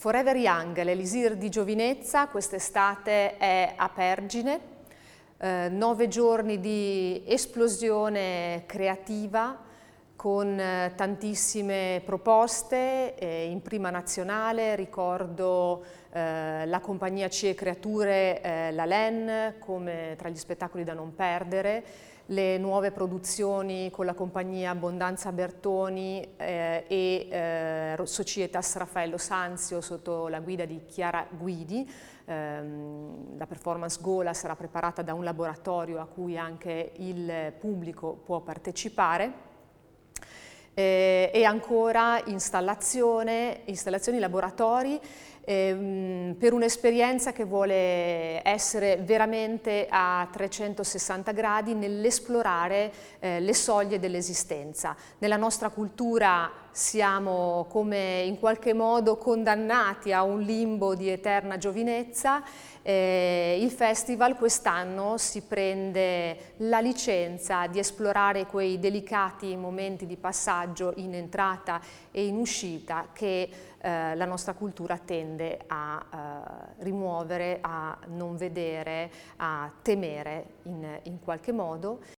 Forever Young, l'Elisir di Giovinezza, quest'estate è a Pergine, 9 giorni di esplosione creativa con tantissime proposte. In prima nazionale ricordo la compagnia CIE Creature, la LEN, come tra gli spettacoli da non perdere, le nuove produzioni con la compagnia Abbondanza Bertoni e Societas Raffaello Sanzio sotto la guida di Chiara Guidi. La performance Gola sarà preparata da un laboratorio a cui anche il pubblico può partecipare. E ancora installazioni, laboratori, per un'esperienza che vuole essere veramente a 360 gradi nell'esplorare le soglie dell'esistenza. Nella nostra cultura siamo come in qualche modo condannati a un limbo di eterna giovinezza. Il festival quest'anno si prende la licenza di esplorare quei delicati momenti di passaggio in entrata e in uscita che la nostra cultura tende a rimuovere, a non vedere, a temere in qualche modo.